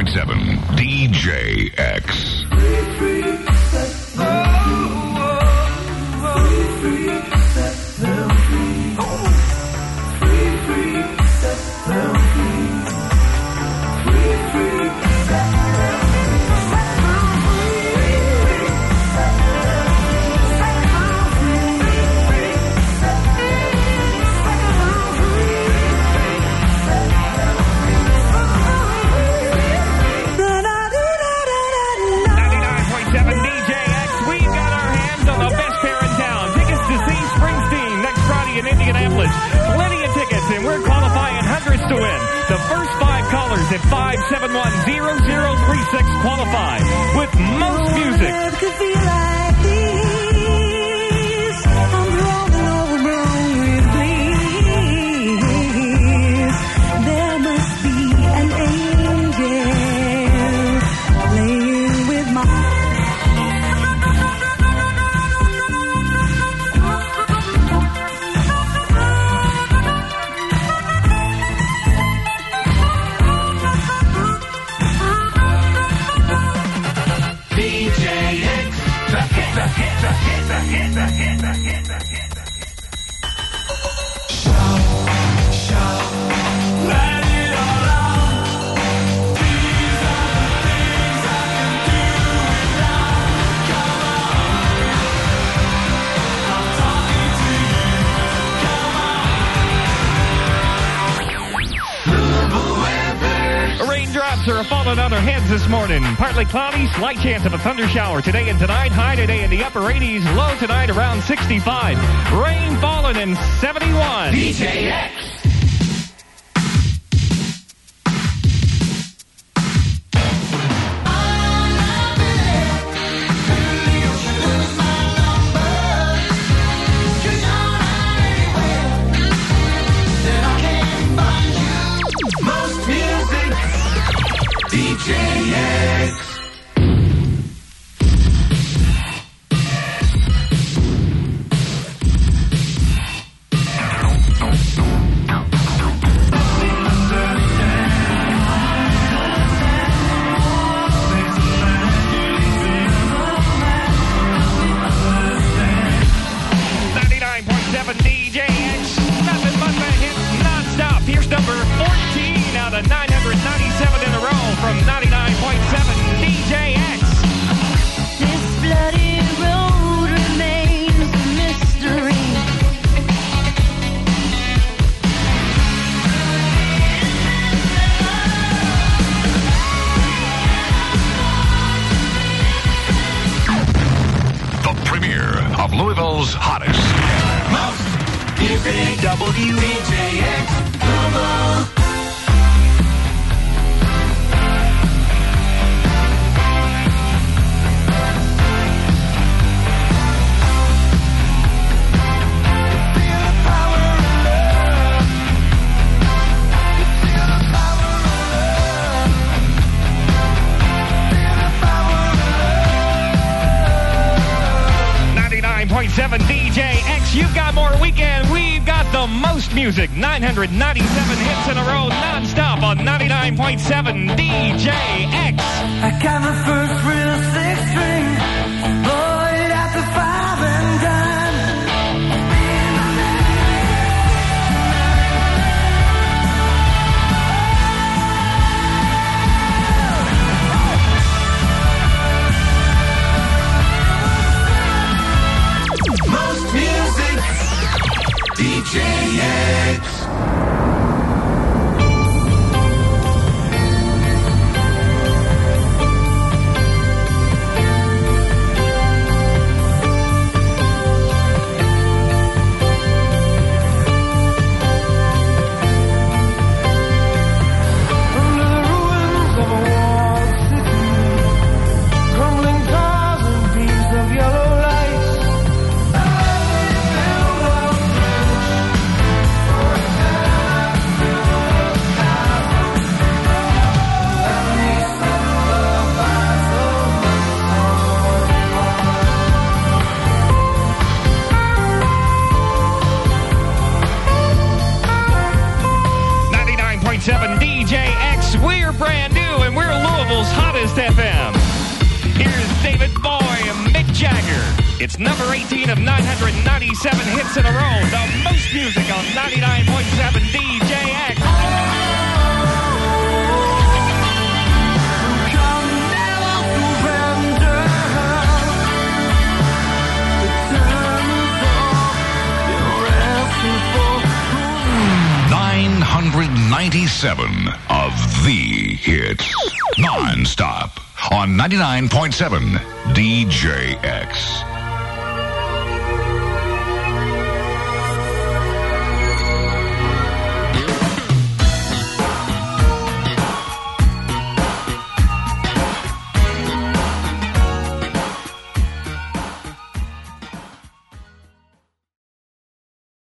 99.7 DJX. Plenty of tickets, and we're qualifying hundreds to win. The first 5 callers at 571-0036 qualify with most music. There must be an angel playing with my... Raindrops are falling on our heads this morning. Partly cloudy, slight chance of a thunder shower today and tonight. High today in the upper 80s, low tonight around 65. Rain falling in 71. DJX. DJX. Nothing but the hits non-stop. Here's number 14 out of 997 in a row from 99.7 DJX. This bloody road remains a mystery. The premiere of Louisville's hottest. Most music. WDJX. Louisville. DJX, you've got more weekend. We've got the most music. 997 hits in a row, non-stop on 99.7 DJX. I got my first real 6-string, bought it at the 5 and dime. Most music. DJX. Hottest FM. Here's David Bowie and Mick Jagger. It's number 18 of 997 hits in a row. The most music on 99.7 DJX. Come never surrender. The time is up. You're asking for 997 of the hits. Non-stop on 99.7 DJX.